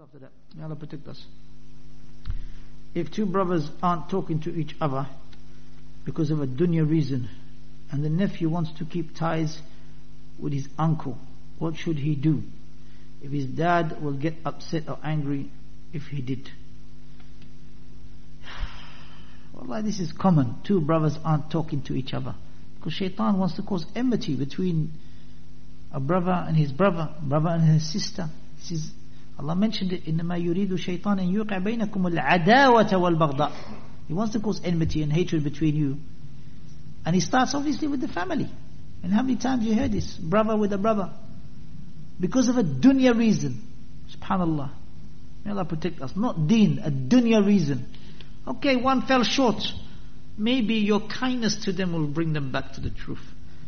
after that. May Allah protect us. If two brothers aren't talking to each other because of a dunya reason, and the nephew wants to keep ties with his uncle, what should he do? If his dad will get upset or angry if he did. Wallahi, this is common. Two brothers aren't talking to each other because shaitan wants to cause enmity between a brother and his brother and his sister. This is, Allah mentioned it, إِنَّمَا يُرِيدُ شَيْطَانًا يُوقِعْ بَيْنَكُمُ الْعَدَاوَةَ وَالْبَغْضَاءَ. He wants to cause enmity and hatred between you. And he starts obviously with the family. And how many times you heard this? Brother with a brother. Because of a dunya reason. SubhanAllah. May Allah protect us. Not deen, a dunya reason. Okay, one fell short. Maybe your kindness to them will bring them back to the truth.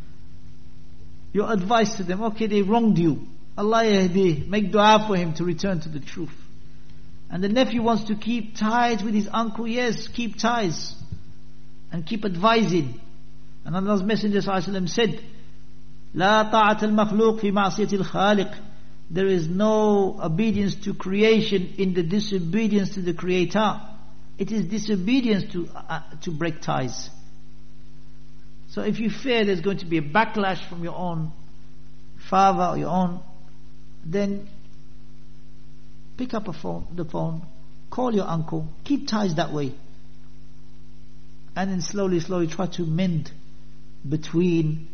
Your advice to them, okay, they wronged you. Allah yahdi, make dua for him to return to the truth. And the nephew wants to keep ties with his uncle. Yes, keep ties. And keep advising. And Allah's Messenger ﷺ said, لا طاعة المخلوق في معصية الخالق. There is no obedience to creation in the disobedience to the Creator. It is disobedience to break ties. So if you fear there's going to be a backlash from your own father or your own, then pick up the phone, call your uncle, keep ties that way, and then slowly try to mend between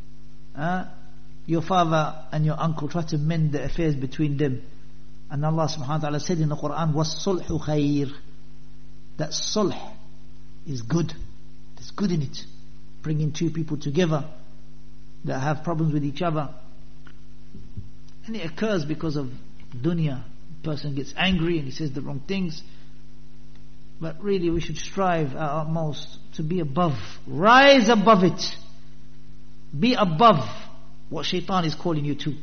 your father and your uncle. Try to mend the affairs between them. And Allah subhanahu wa ta'ala said in the Quran, وَالصُّلْحُ خَيْرٌ. That sulh is good. There's good in it. Bringing two people together that have problems with each other. And it occurs because of dunya. The person gets angry and he says the wrong things. But really we should strive our utmost to be above. Rise above it. Be above what shaitan is calling you to.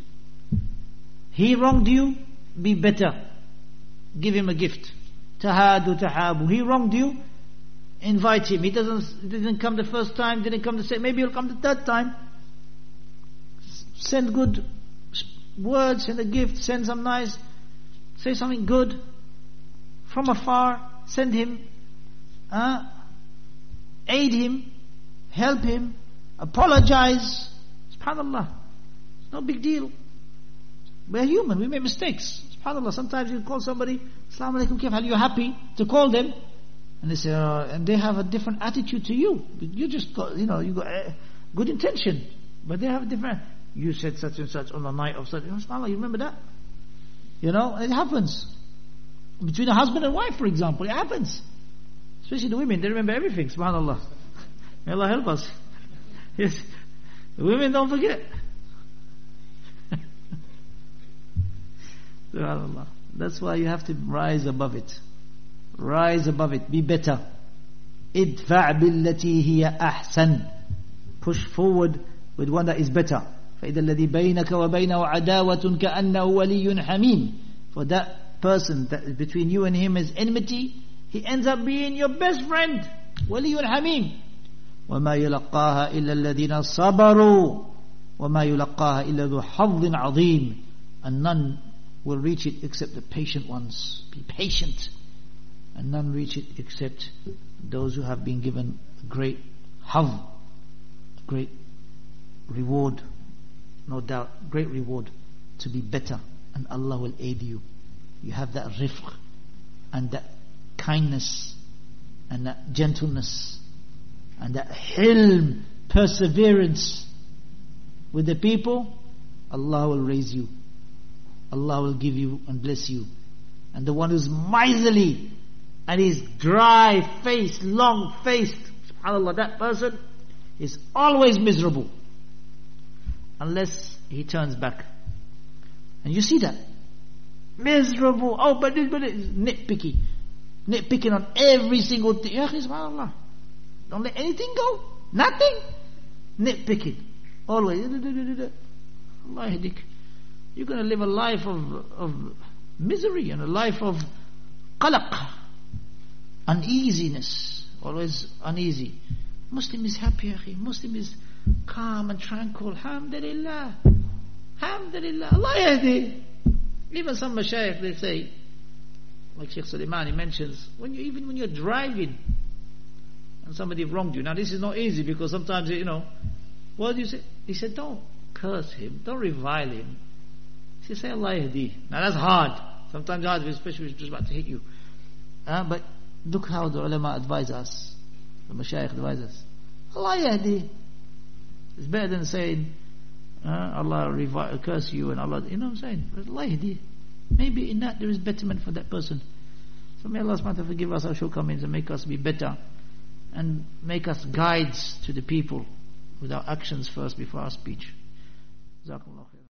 He wronged you, be better. Give him a gift. Tahadu tahabu. He wronged you, invite him. He didn't come the first time, didn't come the second, maybe he'll come the third time. Send good words, send a gift, send some nice, say something good from afar, send him, aid him, help him, apologize. SubhanAllah. It's no big deal. We're human, we make mistakes. SubhanAllah, sometimes you call somebody, Assalamu alaikum, kif hal, you're happy to call them, and they say, and they have a different attitude to you. You just got, you got good intention, but they have a different, you said such and such on the night of such, SubhanAllah, you remember that? It happens. Between a husband and wife, for example, it happens. Especially the women, they remember everything, SubhanAllah. May Allah help us. Yes, the women don't forget. SubhanAllah. That's why you have to rise above it. Rise above it. Be better. Idfa' billati hiya ahsan. Push forward with one that is better. فَإِذَا الَّذِي بَيْنَكَ وَبَيْنَهُ عَدَاوَةٌ كَأَنَّهُ وَلِيٌّ حَمِيمٌ. For that person that between you and him is enmity, he ends up being your best friend. وَلِيٌّ حَمِيمٌ. وَمَا يُلَقَّاهَا إِلَّا الَّذِينَ صَبَرُوا وَمَا يُلَقَّاهَا إِلَّا ذُو حَظٍّ عَظِيمٍ. And none will reach it except the patient ones. Be patient. And none reach it except those who have been given a great hav, great reward, no doubt, great reward to be better, and Allah will aid you. You have that rifq and that kindness and that gentleness and that hilm, perseverance with the people. Allah will raise you. Allah will give you and bless you. And the one who's miserly and is dry-faced, long-faced, subhanAllah, that person is always miserable unless he turns back. And you see that. Miserable. Oh, but it's nitpicky. Nitpicking on every single thing. Ya akhi, subhanAllah. Don't let anything go. Nothing. Nitpicking. Always. Allah yahdik. You're going to live a life of misery and a life of qalaq, uneasiness, always uneasy. Muslim is happy, akhi. Muslim is calm and tranquil. Alhamdulillah. Alhamdulillah. Allah yahdi. Even some mashayikh, they say, like Sheikh Sulaiman, he mentions, even when you're driving and somebody wronged you. Now this is not easy because sometimes, what do you say? He said, don't curse him, don't revile him. He said, say Allah yahdi. Now that's hard. Sometimes hard, especially if he's just about to hit you. But look how the ulama advise us, the mashayikh advise us. Allah yahdi. It's better than saying, Allah curse you and Allah, you know what I'm saying? Allah yahdi. Maybe in that there is betterment for that person. So may Allah subhanahu wa ta'ala forgive us our shortcomings and make us be better and make us guides to the people with our actions first before our speech. Jazakumullah khair.